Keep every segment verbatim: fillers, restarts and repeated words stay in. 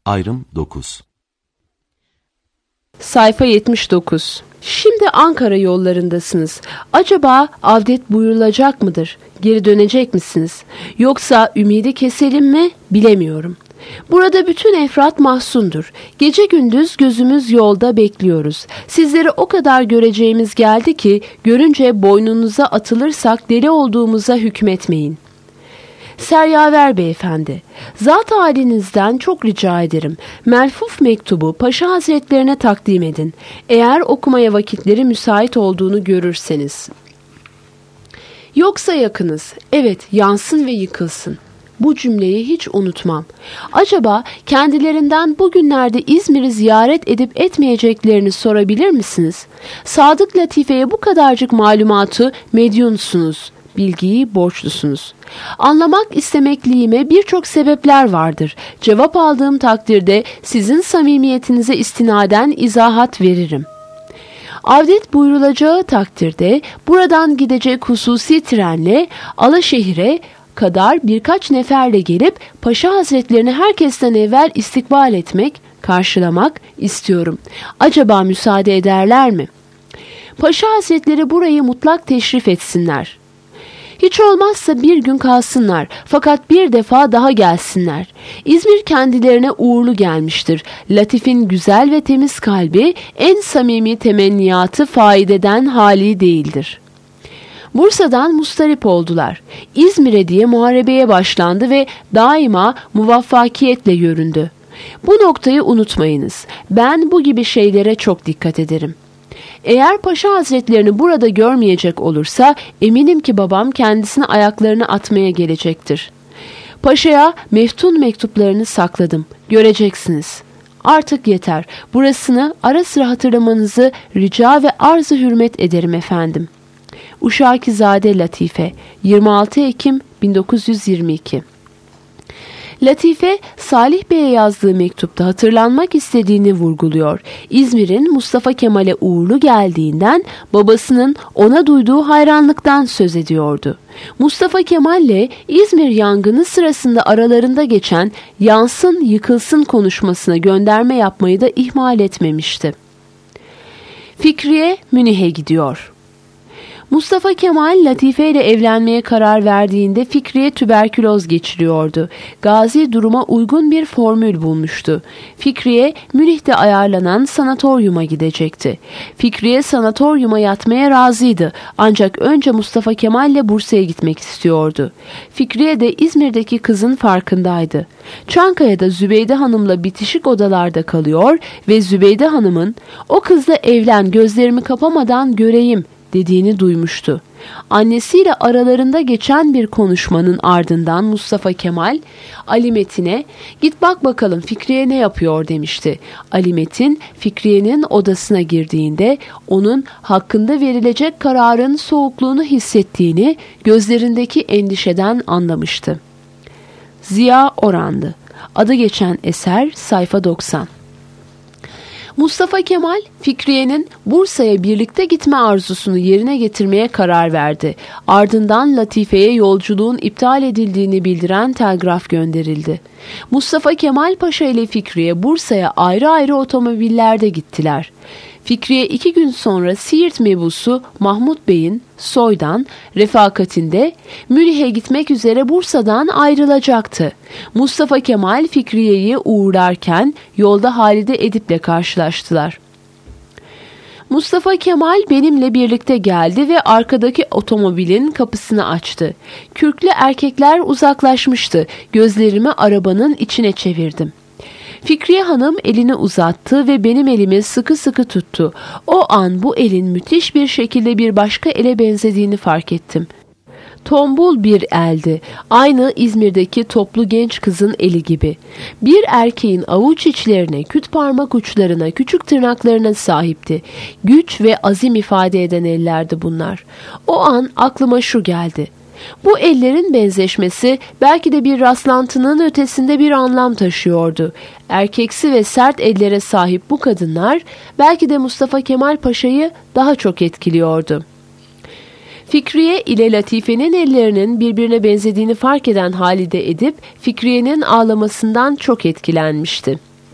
Ayrım dokuz. Sayfa yetmiş dokuz. Şimdi Ankara yollarındasınız. Acaba avdet buyurulacak mıdır? Geri dönecek misiniz? Yoksa ümidi keselim mi? Bilemiyorum. Burada bütün efrat mahzundur. Gece gündüz gözümüz yolda bekliyoruz. Sizleri o kadar göreceğimiz geldi ki görünce boynunuza atılırsak deli olduğumuza hükmetmeyin. Seryaver beyefendi, zat halinizden çok rica ederim. Melfuf mektubu Paşa Hazretlerine takdim edin. Eğer okumaya vakitleri müsait olduğunu görürseniz. Yoksa yakınız, evet yansın ve yıkılsın. Bu cümleyi hiç unutmam. Acaba kendilerinden bugünlerde İzmir'i ziyaret edip etmeyeceklerini sorabilir misiniz? Sadık Latife'ye bu kadarcık malumatı medyunsunuz. Bilgiyi borçlusunuz. Anlamak istemekliğime birçok sebepler vardır. Cevap aldığım takdirde sizin samimiyetinize istinaden izahat veririm. Avdet buyurulacağı takdirde buradan gidecek hususi trenle Alaşehir'e kadar birkaç neferle gelip Paşa Hazretlerini herkesten evvel istikbal etmek, karşılamak istiyorum. Acaba müsaade ederler mi? Paşa Hazretleri burayı mutlak teşrif etsinler. Hiç olmazsa bir gün kalsınlar, fakat bir defa daha gelsinler. İzmir kendilerine uğurlu gelmiştir. Latif'in güzel ve temiz kalbi en samimi temenniyatı faideden hali değildir. Bursa'dan mustarip oldular. İzmir'e diye muharebeye başlandı ve daima muvaffakiyetle yüründü. Bu noktayı unutmayınız. Ben bu gibi şeylere çok dikkat ederim. Eğer Paşa Hazretlerini burada görmeyecek olursa eminim ki babam kendisini ayaklarına atmaya gelecektir. Paşa'ya meftun mektuplarını sakladım. Göreceksiniz. Artık yeter. Burasını ara sıra hatırlamanızı rica ve arz-ı hürmet ederim efendim. Uşakizade Latife, yirmi altı Ekim bin dokuz yüz yirmi iki. Latife, Salih Bey'e yazdığı mektupta hatırlanmak istediğini vurguluyor. İzmir'in Mustafa Kemal'e uğurlu geldiğinden, babasının ona duyduğu hayranlıktan söz ediyordu. Mustafa Kemal'le İzmir yangını sırasında aralarında geçen yansın yıkılsın konuşmasına gönderme yapmayı da ihmal etmemişti. Fikriye Münih'e gidiyor. Mustafa Kemal Latife ile evlenmeye karar verdiğinde Fikriye tüberküloz geçiriyordu. Gazi duruma uygun bir formül bulmuştu. Fikriye Münih'te ayarlanan sanatoryuma gidecekti. Fikriye sanatoryuma yatmaya razıydı. Ancak önce Mustafa Kemal ile Bursa'ya gitmek istiyordu. Fikriye de İzmir'deki kızın farkındaydı. Çankaya'da Zübeyde Hanım'la bitişik odalarda kalıyor ve Zübeyde Hanım'ın "O kızla evlen, gözlerimi kapamadan göreyim" dediğini duymuştu. Annesiyle aralarında geçen bir konuşmanın ardından Mustafa Kemal Ali Metin'e "Git bak bakalım Fikriye ne yapıyor" demişti. Ali Metin Fikriye'nin odasına girdiğinde onun hakkında verilecek kararın soğukluğunu hissettiğini gözlerindeki endişeden anlamıştı. Ziya Oranlı. Adı geçen eser sayfa doksan. Mustafa Kemal, Fikriye'nin Bursa'ya birlikte gitme arzusunu yerine getirmeye karar verdi. Ardından Latife'ye yolculuğun iptal edildiğini bildiren telgraf gönderildi. Mustafa Kemal Paşa ile Fikriye Bursa'ya ayrı ayrı otomobillerde gittiler. Fikriye iki gün sonra Siirt mebusu Mahmut Bey'in soydan refakatinde Münih'e gitmek üzere Bursa'dan ayrılacaktı. Mustafa Kemal Fikriye'yi uğurlarken yolda Halide Edip'le karşılaştılar. Mustafa Kemal benimle birlikte geldi ve arkadaki otomobilin kapısını açtı. Kürklü erkekler uzaklaşmıştı. Gözlerimi arabanın içine çevirdim. Fikriye Hanım elini uzattı ve benim elimi sıkı sıkı tuttu. O an bu elin müthiş bir şekilde bir başka ele benzediğini fark ettim. Tombul bir eldi. Aynı İzmir'deki toplu genç kızın eli gibi. Bir erkeğin avuç içlerine, küt parmak uçlarına, küçük tırnaklarına sahipti. Güç ve azim ifade eden ellerdi bunlar. O an aklıma şu geldi. Bu ellerin benzeşmesi belki de bir rastlantının ötesinde bir anlam taşıyordu. Erkeksi ve sert ellere sahip bu kadınlar belki de Mustafa Kemal Paşa'yı daha çok etkiliyordu. Fikriye ile Latife'nin ellerinin birbirine benzediğini fark eden Halide Edip, Fikriye'nin ağlamasından çok etkilenmişti.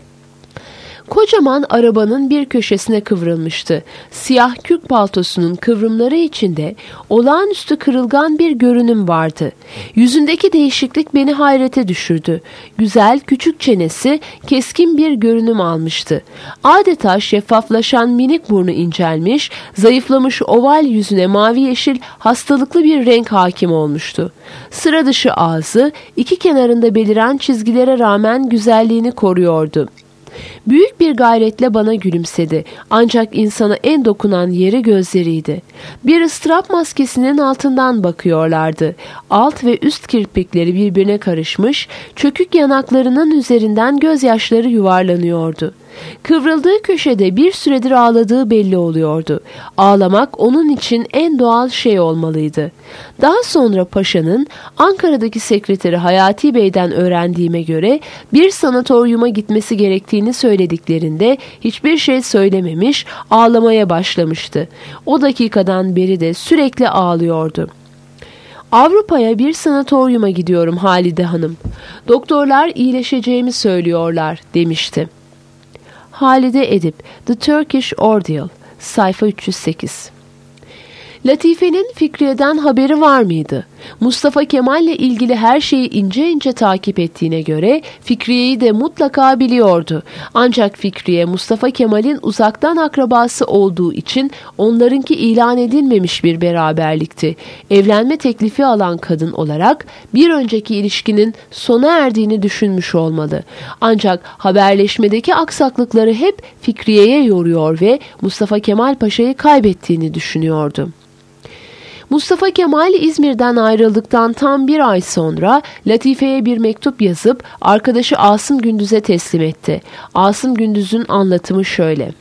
Kocaman arabanın bir köşesine kıvrılmıştı. Siyah kürk paltosunun kıvrımları içinde olağanüstü kırılgan bir görünüm vardı. Yüzündeki değişiklik beni hayrete düşürdü. Güzel küçük çenesi keskin bir görünüm almıştı. Adeta şeffaflaşan minik burnu incelmiş, zayıflamış oval yüzüne mavi yeşil hastalıklı bir renk hakim olmuştu. Sıra dışı ağzı iki kenarında beliren çizgilere rağmen güzelliğini koruyordu. Büyük bir gayretle bana gülümsedi. Ancak insana en dokunan yeri gözleriydi. Bir ıstırap maskesinin altından bakıyorlardı. Alt ve üst kirpikleri birbirine karışmış, çökük yanaklarının üzerinden gözyaşları yuvarlanıyordu. Kıvrıldığı köşede bir süredir ağladığı belli oluyordu. Ağlamak onun için en doğal şey olmalıydı. Daha sonra paşanın Ankara'daki sekreteri Hayati Bey'den öğrendiğime göre bir sanatoryuma gitmesi gerektiğini söylediklerinde hiçbir şey söylememiş, ağlamaya başlamıştı. O dakikadan beri de sürekli ağlıyordu. Avrupa'ya bir sanatoryuma gidiyorum Halide Hanım. Doktorlar iyileşeceğimi söylüyorlar demişti. Halide Edip, The Turkish Ordeal, sayfa üç yüz sekiz. Latife'nin Fikriye'den haberi var mıydı? Mustafa Kemal'le ilgili her şeyi ince ince takip ettiğine göre Fikriye'yi de mutlaka biliyordu. Ancak Fikriye Mustafa Kemal'in uzaktan akrabası olduğu için onlarınki ilan edilmemiş bir beraberlikti. Evlenme teklifi alan kadın olarak bir önceki ilişkinin sona erdiğini düşünmüş olmalı. Ancak haberleşmedeki aksaklıkları hep Fikriye'ye yoruyor ve Mustafa Kemal Paşa'yı kaybettiğini düşünüyordu. Mustafa Kemal İzmir'den ayrıldıktan tam bir ay sonra Latife'ye bir mektup yazıp arkadaşı Asım Gündüz'e teslim etti. Asım Gündüz'ün anlatımı şöyle.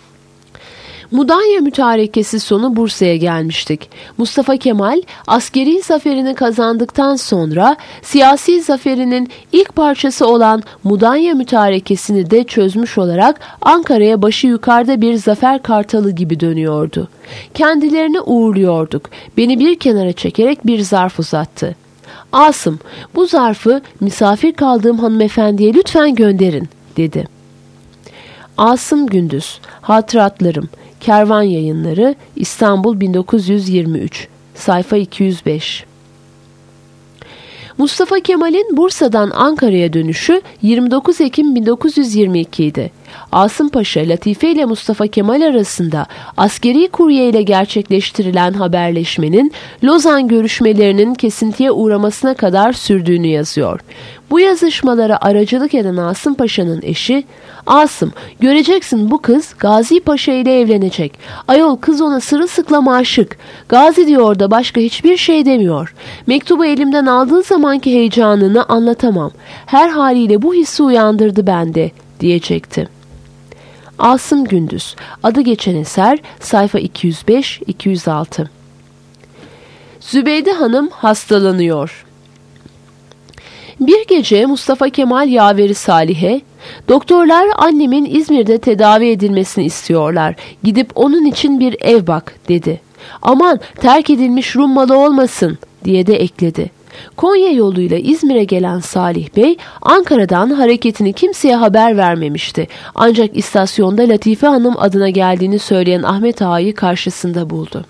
Mudanya mütarekesi sonu Bursa'ya gelmiştik. Mustafa Kemal askeri zaferini kazandıktan sonra siyasi zaferinin ilk parçası olan Mudanya mütarekesini de çözmüş olarak Ankara'ya başı yukarıda bir zafer kartalı gibi dönüyordu. Kendilerini uğurluyorduk. Beni bir kenara çekerek bir zarf uzattı. Asım, bu zarfı misafir kaldığım hanımefendiye lütfen gönderin, dedi. Asım Gündüz, Hatıratlarım, Kervan Yayınları, İstanbul bin dokuz yüz yirmi üç, sayfa iki yüz beş. Mustafa Kemal'in Bursa'dan Ankara'ya dönüşü yirmi dokuz Ekim bin dokuz yüz yirmi iki idi. Asım Paşa, Latife ile Mustafa Kemal arasında askeri kurye ile gerçekleştirilen haberleşmenin Lozan görüşmelerinin kesintiye uğramasına kadar sürdüğünü yazıyor. Bu yazışmalara aracılık eden Asım Paşa'nın eşi, Asım, göreceksin bu kız Gazi Paşa ile evlenecek. Ayol kız ona sırılsıklam aşık. Gazi diyor da başka hiçbir şey demiyor. Mektubu elimden aldığı zamanki heyecanını anlatamam. Her haliyle bu hissi uyandırdı bende, diyecekti. Asım Gündüz, adı geçen eser, sayfa iki yüz beş iki yüz altı. Zübeyde Hanım hastalanıyor. Bir gece Mustafa Kemal yaveri Salih'e, doktorlar annemin İzmir'de tedavi edilmesini istiyorlar. Gidip onun için bir ev bak, dedi. Aman terk edilmiş Rum malı olmasın, diye de ekledi. Konya yoluyla İzmir'e gelen Salih Bey, Ankara'dan hareketini kimseye haber vermemişti. Ancak istasyonda Latife Hanım adına geldiğini söyleyen Ahmet Ağa'yı karşısında buldu.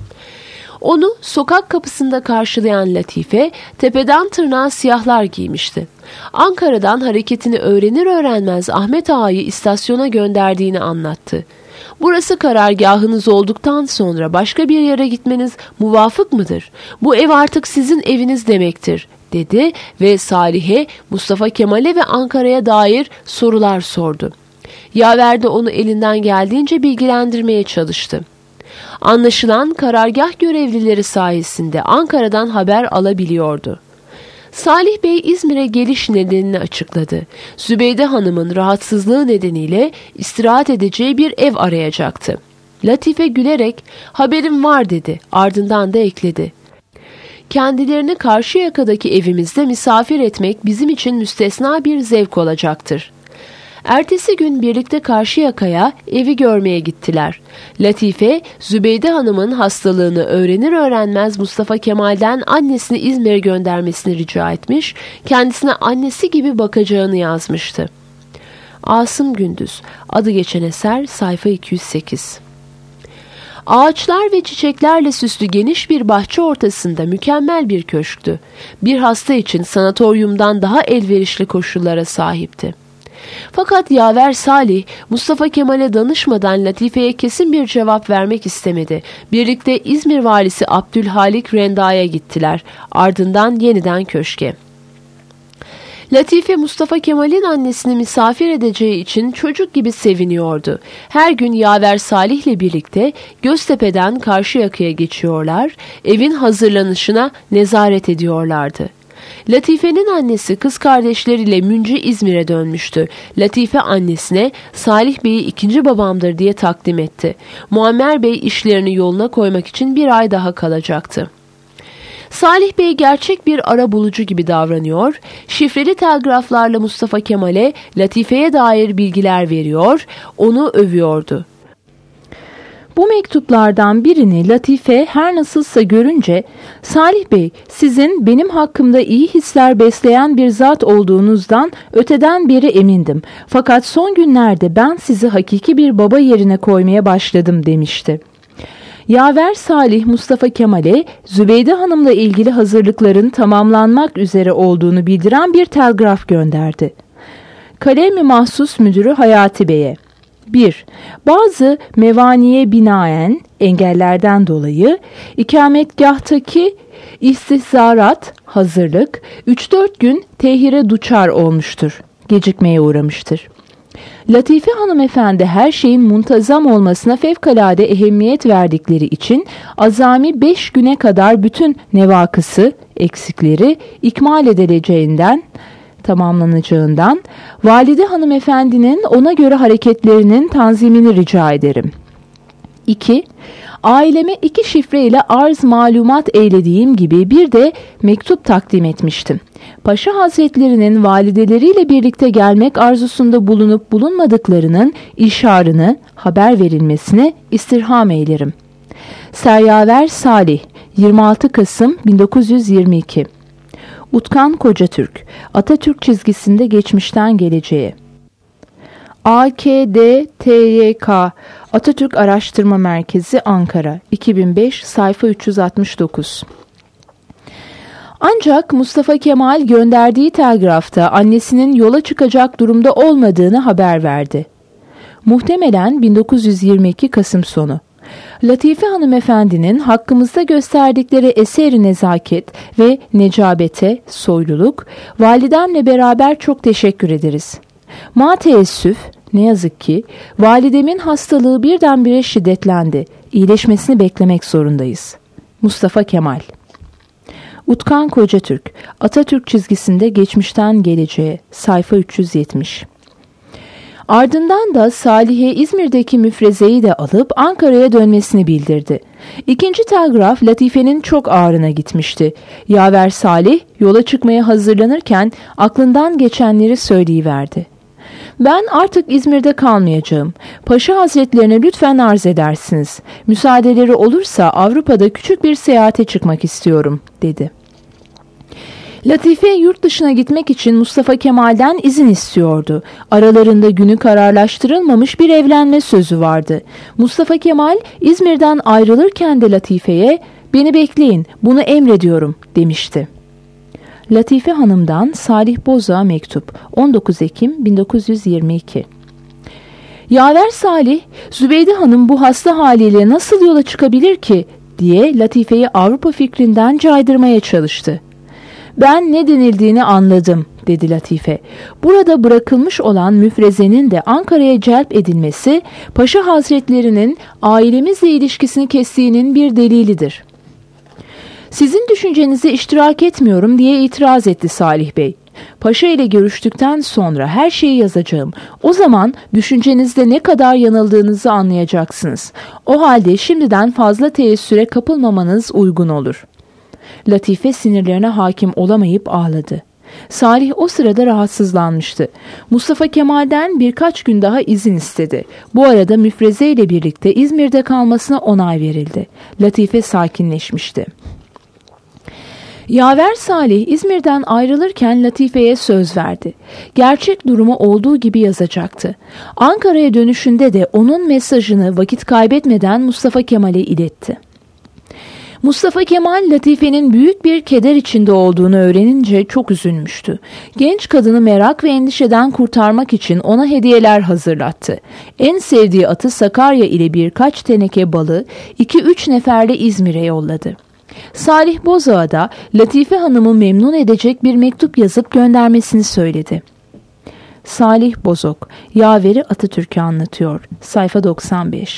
Onu sokak kapısında karşılayan Latife, tepeden tırnağa siyahlar giymişti. Ankara'dan hareketini öğrenir öğrenmez Ahmet Ağa'yı istasyona gönderdiğini anlattı. Burası karargahınız olduktan sonra başka bir yere gitmeniz muvafık mıdır? Bu ev artık sizin eviniz demektir, dedi ve Salih'e Mustafa Kemal'e ve Ankara'ya dair sorular sordu. Yaver de onu elinden geldiğince bilgilendirmeye çalıştı. Anlaşılan karargah görevlileri sayesinde Ankara'dan haber alabiliyordu. Salih Bey İzmir'e geliş nedenini açıkladı. Zübeyde Hanım'ın rahatsızlığı nedeniyle istirahat edeceği bir ev arayacaktı. Latife gülerek haberim var, dedi. Ardından da ekledi. Kendilerini Karşıyaka'daki evimizde misafir etmek bizim için müstesna bir zevk olacaktır. Ertesi gün birlikte Karşıyaka'ya evi görmeye gittiler. Latife, Zübeyde Hanım'ın hastalığını öğrenir öğrenmez Mustafa Kemal'den annesini İzmir'e göndermesini rica etmiş, kendisine annesi gibi bakacağını yazmıştı. Asım Gündüz. Adı geçen eser sayfa iki yüz sekiz. Ağaçlar ve çiçeklerle süslü geniş bir bahçe ortasında mükemmel bir köşktü. Bir hasta için sanatoryumdan daha elverişli koşullara sahipti. Fakat yaver Salih, Mustafa Kemal'e danışmadan Latife'ye kesin bir cevap vermek istemedi. Birlikte İzmir valisi Abdülhalik Renda'ya gittiler. Ardından yeniden köşke. Latife, Mustafa Kemal'in annesini misafir edeceği için çocuk gibi seviniyordu. Her gün yaver Salih'le birlikte Göztepe'den Karşıyaka'ya geçiyorlar, evin hazırlanışına nezaret ediyorlardı. Latife'nin annesi kız kardeşleriyle Münci İzmir'e dönmüştü. Latife annesine Salih Bey'i ikinci babamdır diye takdim etti. Muammer Bey işlerini yoluna koymak için bir ay daha kalacaktı. Salih Bey gerçek bir arabulucu gibi davranıyor, şifreli telgraflarla Mustafa Kemal'e Latife'ye dair bilgiler veriyor, onu övüyordu. Bu mektuplardan birini Latife her nasılsa görünce, "Salih Bey, sizin benim hakkımda iyi hisler besleyen bir zat olduğunuzdan öteden beri emindim. Fakat son günlerde ben sizi hakiki bir baba yerine koymaya başladım," demişti. Yaver Salih, Mustafa Kemal'e Zübeyde Hanım'la ilgili hazırlıkların tamamlanmak üzere olduğunu bildiren bir telgraf gönderdi. Kalem-i Mahsus Müdürü Hayati Bey'e: bir Bazı mevaniye binaen engellerden dolayı ikametgahtaki istihzarat hazırlık üç dört gün tehire duçar olmuştur. Gecikmeye uğramıştır. Latife hanımefendi her şeyin muntazam olmasına fevkalade ehemmiyet verdikleri için azami beş güne kadar bütün nevakısı, eksikleri ikmal edileceğinden, tamamlanacağından valide hanımefendinin ona göre hareketlerinin tanzimini rica ederim. iki Aileme iki şifre ile arz malumat eylediğim gibi bir de mektup takdim etmiştim. Paşa Hazretlerinin valideleriyle birlikte gelmek arzusunda bulunup bulunmadıklarının işarını haber verilmesini istirham eylerim. Seryaver Salih, yirmi altı Kasım bin dokuz yüz yirmi iki. Utkan Kocatürk, Atatürk çizgisinde geçmişten geleceğe. A K D T Y K, Atatürk Araştırma Merkezi, Ankara, iki bin beş, sayfa üç yüz altmış dokuz. Ancak Mustafa Kemal gönderdiği telgrafta annesinin yola çıkacak durumda olmadığını haber verdi. Muhtemelen bin dokuz yüz yirmi iki Kasım sonu. Latife hanımefendinin hakkımızda gösterdikleri eseri nezaket ve necabete, soyluluk, validemle beraber çok teşekkür ederiz. Ma teessüf, ne yazık ki validemin hastalığı birdenbire şiddetlendi. İyileşmesini beklemek zorundayız. Mustafa Kemal. Utkan Kocatürk, Atatürk çizgisinde geçmişten geleceğe, sayfa üç yüz yetmiş. Ardından da Salih'e İzmir'deki müfrezeyi de alıp Ankara'ya dönmesini bildirdi. İkinci telgraf Latife'nin çok ağrına gitmişti. Yaver Salih yola çıkmaya hazırlanırken aklından geçenleri söyleyiverdi. Ben artık İzmir'de kalmayacağım. Paşa Hazretlerine lütfen arz edersiniz. Müsaadeleri olursa Avrupa'da küçük bir seyahate çıkmak istiyorum, dedi. Latife yurt dışına gitmek için Mustafa Kemal'den izin istiyordu. Aralarında günü kararlaştırılmamış bir evlenme sözü vardı. Mustafa Kemal İzmir'den ayrılırken de Latife'ye "Beni bekleyin, bunu emrediyorum," demişti. Latife Hanım'dan Salih Boz'a mektup, on dokuz Ekim bin dokuz yüz yirmi iki. Yaver Salih, "Zübeyde Hanım bu hasta haliyle nasıl yola çıkabilir ki?" diye Latife'yi Avrupa fikrinden caydırmaya çalıştı. "Ben ne denildiğini anladım," dedi Latife. "Burada bırakılmış olan müfrezenin de Ankara'ya celp edilmesi, Paşa Hazretlerinin ailemizle ilişkisini kestiğinin bir delilidir." "Sizin düşüncenize iştirak etmiyorum," diye itiraz etti Salih Bey. "Paşa ile görüştükten sonra her şeyi yazacağım. O zaman düşüncenizde ne kadar yanıldığınızı anlayacaksınız. O halde şimdiden fazla teessüre kapılmamanız uygun olur." Latife sinirlerine hakim olamayıp ağladı. Salih o sırada rahatsızlanmıştı. Mustafa Kemal'den birkaç gün daha izin istedi. Bu arada müfreze ile birlikte İzmir'de kalmasına onay verildi. Latife sakinleşmişti. Yaver Salih İzmir'den ayrılırken Latife'ye söz verdi. Gerçek durumu olduğu gibi yazacaktı. Ankara'ya dönüşünde de onun mesajını vakit kaybetmeden Mustafa Kemal'e iletti. Mustafa Kemal Latife'nin büyük bir keder içinde olduğunu öğrenince çok üzülmüştü. Genç kadını merak ve endişeden kurtarmak için ona hediyeler hazırlattı. En sevdiği atı Sakarya ile birkaç teneke balı iki üç neferle İzmir'e yolladı. Salih Bozağ'a da Latife Hanım'ı memnun edecek bir mektup yazıp göndermesini söyledi. Salih Bozok, Yaveri Atatürk'ü anlatıyor. Sayfa doksan beş.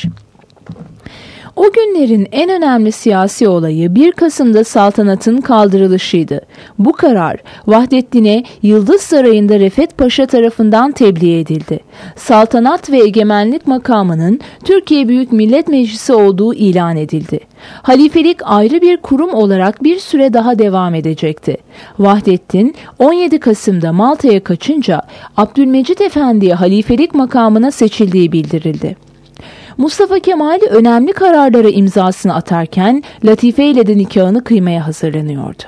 O günlerin en önemli siyasi olayı bir Kasım'da saltanatın kaldırılışıydı. Bu karar Vahdettin'e Yıldız Sarayı'nda Refet Paşa tarafından tebliğ edildi. Saltanat ve egemenlik makamının Türkiye Büyük Millet Meclisi olduğu ilan edildi. Halifelik ayrı bir kurum olarak bir süre daha devam edecekti. Vahdettin on yedi Kasım'da Malta'ya kaçınca Abdülmecit Efendi'ye halifelik makamına seçildiği bildirildi. Mustafa Kemal önemli kararlara imzasını atarken Latife ile de nikahını kıymaya hazırlanıyordu.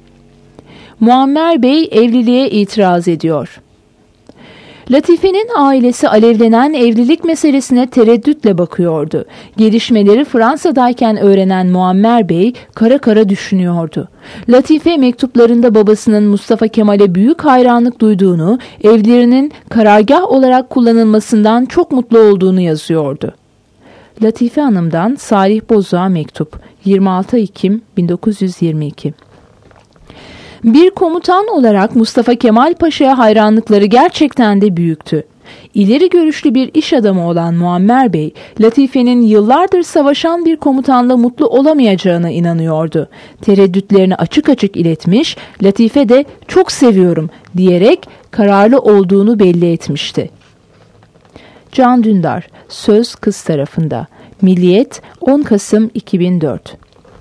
Muammer Bey evliliğe itiraz ediyor. Latife'nin ailesi alevlenen evlilik meselesine tereddütle bakıyordu. Gelişmeleri Fransa'dayken öğrenen Muammer Bey kara kara düşünüyordu. Latife mektuplarında babasının Mustafa Kemal'e büyük hayranlık duyduğunu, evlerinin karargah olarak kullanılmasından çok mutlu olduğunu yazıyordu. Latife Hanım'dan Salih Bozağ'a mektup yirmi altı Ekim bin dokuz yüz yirmi iki. Bir komutan olarak Mustafa Kemal Paşa'ya hayranlıkları gerçekten de büyüktü. İleri görüşlü bir iş adamı olan Muammer Bey, Latife'nin yıllardır savaşan bir komutanla mutlu olamayacağına inanıyordu. Tereddütlerini açık açık iletmiş, Latife de çok seviyorum diyerek kararlı olduğunu belli etmişti. Can Dündar, Söz Kız tarafında. Milliyet, on Kasım iki bin dört.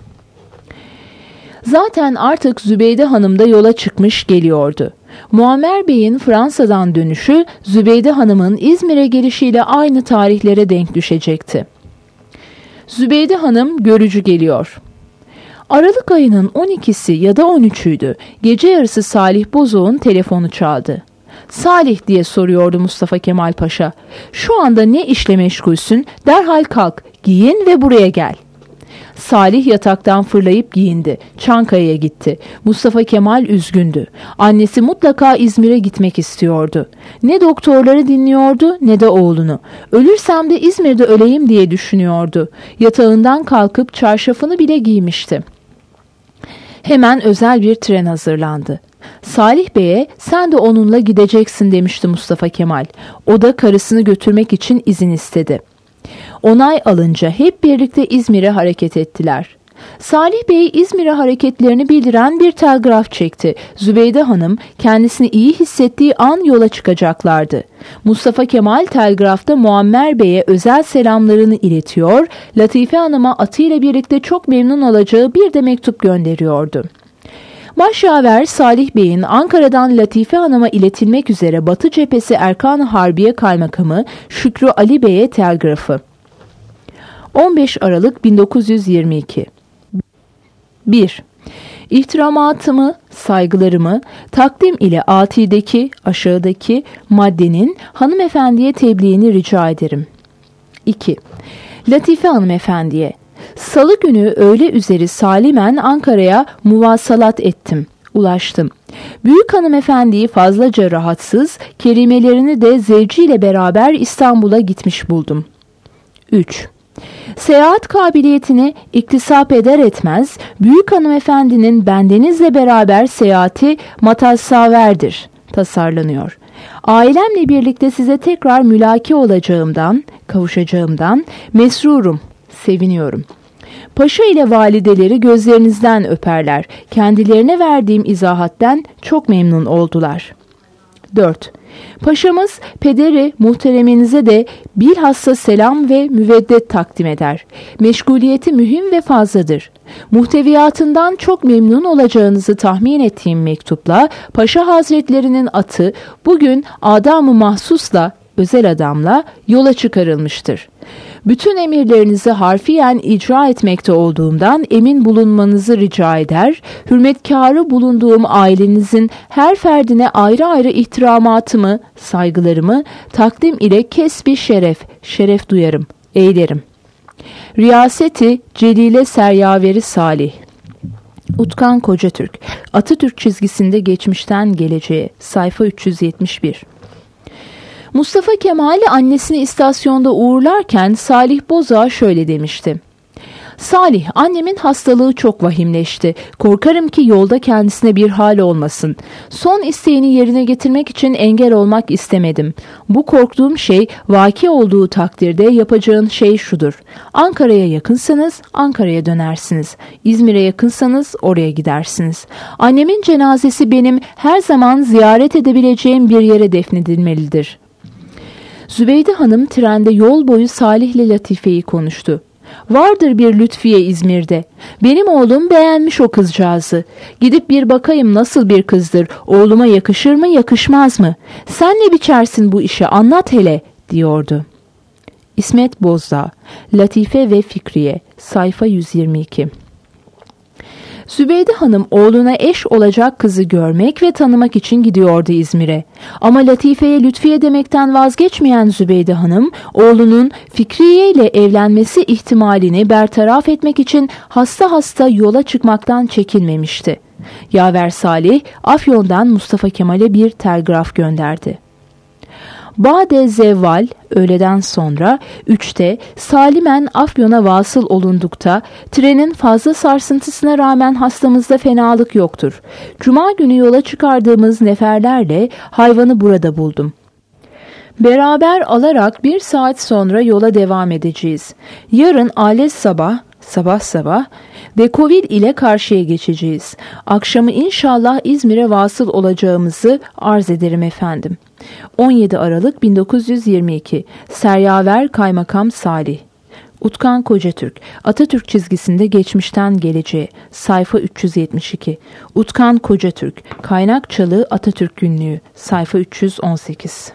Zaten artık Zübeyde Hanım da yola çıkmış geliyordu. Muammer Bey'in Fransa'dan dönüşü Zübeyde Hanım'ın İzmir'e gelişiyle aynı tarihlere denk düşecekti. Zübeyde Hanım görücü geliyor. Aralık ayının on ikisi ya da on üçüydü. Gece yarısı Salih Bozok'un telefonu çaldı. Salih diye soruyordu Mustafa Kemal Paşa. Şu anda ne işle meşgulsün? Derhal kalk, giyin ve buraya gel. Salih yataktan fırlayıp giyindi. Çankaya'ya gitti. Mustafa Kemal üzgündü. Annesi mutlaka İzmir'e gitmek istiyordu. Ne doktorları dinliyordu ne de oğlunu. Ölürsem de İzmir'de öleyim diye düşünüyordu. Yatağından kalkıp çarşafını bile giymişti. Hemen özel bir tren hazırlandı. Salih Bey'e sen de onunla gideceksin demişti Mustafa Kemal. O da karısını götürmek için izin istedi. Onay alınca hep birlikte İzmir'e hareket ettiler. Salih Bey İzmir'e hareketlerini bildiren bir telgraf çekti. Zübeyde Hanım kendisini iyi hissettiği an yola çıkacaklardı. Mustafa Kemal telgrafta Muammer Bey'e özel selamlarını iletiyor, Latife Hanım'a atıyla birlikte çok memnun olacağı bir de mektup gönderiyordu. Başyaver Salih Bey'in Ankara'dan Latife Hanım'a iletilmek üzere Batı Cephesi Erkan-ı Harbiye Kaymakamı Şükrü Ali Bey'e telgrafı. on beş Aralık bin dokuz yüz yirmi iki. bir. İhtiramatımı, saygılarımı takdim ile atideki aşağıdaki maddenin hanımefendiye tebliğini rica ederim. iki. Latife hanımefendiye, Salı günü öğle üzeri salimen Ankara'ya muvasalat ettim, ulaştım. Büyük hanımefendiyi fazlaca rahatsız, kerimelerini de zevciyle beraber İstanbul'a gitmiş buldum. üç. Seyahat kabiliyetini iktisap eder etmez, büyük hanımefendinin bendenizle beraber seyahati matassaverdir, tasarlanıyor. Ailemle birlikte size tekrar mülaki olacağımdan, kavuşacağımdan mesrurum, seviniyorum. Paşa ile valideleri gözlerinizden öperler. Kendilerine verdiğim izahatten çok memnun oldular. dört. Paşamız pederi muhtereminize de bilhassa selam ve müveddet takdim eder. Meşguliyeti mühim ve fazladır. Muhteviyatından çok memnun olacağınızı tahmin ettiğim mektupla Paşa Hazretlerinin atı bugün adamı mahsusla, özel adamla yola çıkarılmıştır. Bütün emirlerinizi harfiyen icra etmekte olduğumdan emin bulunmanızı rica eder, hürmetkarı bulunduğum ailenizin her ferdine ayrı ayrı ihtiramımı, saygılarımı takdim ile kesbi şeref, şeref duyarım, eylerim. Riyaseti Celile Seryaveri Salih. Utkan Kocatürk, Atatürk çizgisinde geçmişten geleceğe, sayfa üç yüz yetmiş bir. Mustafa Kemal annesini istasyonda uğurlarken Salih Boz'a şöyle demişti. Salih, annemin hastalığı çok vahimleşti. Korkarım ki yolda kendisine bir hal olmasın. Son isteğini yerine getirmek için engel olmak istemedim. Bu korktuğum şey vaki olduğu takdirde yapacağın şey şudur. Ankara'ya yakınsanız Ankara'ya dönersiniz. İzmir'e yakınsanız oraya gidersiniz. Annemin cenazesi benim her zaman ziyaret edebileceğim bir yere defnedilmelidir. Zübeyde Hanım trende yol boyu Salih'le Latife'yi konuştu. Vardır bir Lütfiye İzmir'de. Benim oğlum beğenmiş o kızcağızı. Gidip bir bakayım nasıl bir kızdır. Oğluma yakışır mı yakışmaz mı? Sen ne biçersin bu işi anlat hele diyordu. İsmet Bozdağ, Latife ve Fikriye, sayfa yüz yirmi iki. Zübeyde Hanım oğluna eş olacak kızı görmek ve tanımak için gidiyordu İzmir'e. Ama Latife'ye Lütfiye demekten vazgeçmeyen Zübeyde Hanım, oğlunun Fikriye ile evlenmesi ihtimalini bertaraf etmek için hasta hasta yola çıkmaktan çekinmemişti. Yaver Salih, Afyon'dan Mustafa Kemal'e bir telgraf gönderdi. Bade zevval, öğleden sonra üçte salimen Afyon'a vasıl olundukta trenin fazla sarsıntısına rağmen hastamızda fenalık yoktur. Cuma günü yola çıkardığımız neferlerle hayvanı burada buldum. Beraber alarak bir saat sonra yola devam edeceğiz. Yarın alet sabah, sabah sabah Dekovil ile karşıya geçeceğiz. Akşamı inşallah İzmir'e vasıl olacağımızı arz ederim efendim. on yedi Aralık bin dokuz yüz yirmi iki Seryaver Kaymakam Salih. Utkan Kocatürk, Atatürk çizgisinde geçmişten geleceğe, sayfa üç yüz yetmiş iki. Utkan Kocatürk, Kaynakçalı Atatürk Günlüğü, sayfa üç yüz on sekiz.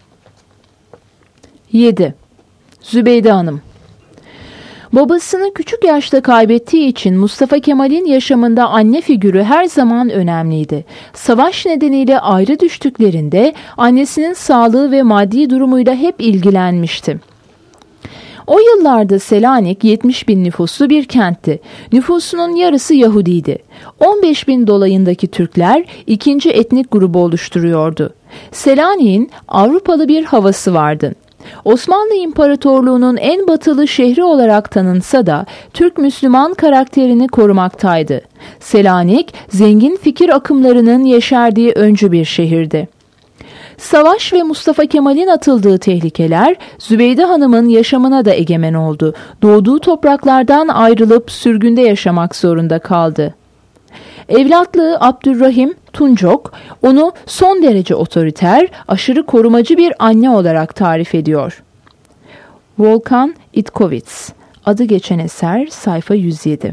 yedi. Zübeyde Hanım. Babasını küçük yaşta kaybettiği için Mustafa Kemal'in yaşamında anne figürü her zaman önemliydi. Savaş nedeniyle ayrı düştüklerinde annesinin sağlığı ve maddi durumuyla hep ilgilenmişti. O yıllarda Selanik yetmiş bin nüfuslu bir kentti. Nüfusunun yarısı Yahudiydi. on beş bin dolayındaki Türkler ikinci etnik grubu oluşturuyordu. Selanik'in Avrupalı bir havası vardı. Osmanlı İmparatorluğu'nun en batılı şehri olarak tanınsa da Türk-Müslüman karakterini korumaktaydı. Selanik, zengin fikir akımlarının yeşerdiği öncü bir şehirdi. Savaş ve Mustafa Kemal'in atıldığı tehlikeler Zübeyde Hanım'ın yaşamına da egemen oldu. Doğduğu topraklardan ayrılıp sürgünde yaşamak zorunda kaldı. Evlatlığı Abdurrahim Tuncok onu son derece otoriter, aşırı korumacı bir anne olarak tarif ediyor. Volkan Itkovits, adı geçen eser, sayfa yüz yedi.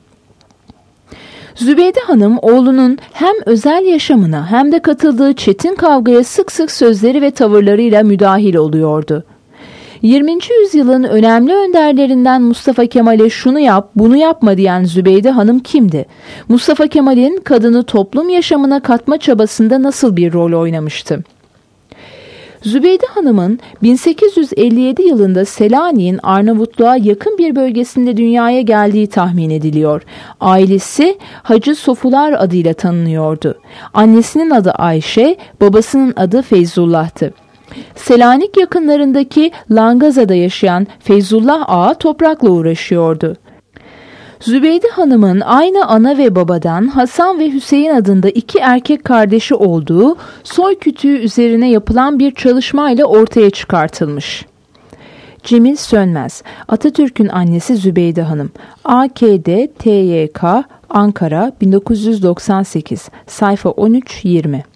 Zübeyde Hanım oğlunun hem özel yaşamına hem de katıldığı çetin kavgaya sık sık sözleri ve tavırlarıyla müdahil oluyordu. yirminci yüzyılın önemli önderlerinden Mustafa Kemal'e şunu yap, bunu yapma diyen Zübeyde Hanım kimdi? Mustafa Kemal'in kadını toplum yaşamına katma çabasında nasıl bir rol oynamıştı? Zübeyde Hanım'ın bin sekiz yüz elli yedi yılında Selanik'in Arnavutluğa yakın bir bölgesinde dünyaya geldiği tahmin ediliyor. Ailesi Hacı Sofular adıyla tanınıyordu. Annesinin adı Ayşe, babasının adı Feyzullah'tı. Selanik yakınlarındaki Langaza'da yaşayan Feyzullah Ağa toprakla uğraşıyordu. Zübeyde Hanım'ın aynı ana ve babadan Hasan ve Hüseyin adında iki erkek kardeşi olduğu soy kütüğü üzerine yapılan bir çalışmayla ortaya çıkartılmış. Cemil Sönmez, Atatürk'ün annesi Zübeyde Hanım, A K D T Y K Ankara bin dokuz yüz doksan sekiz, sayfa on üç yirmi.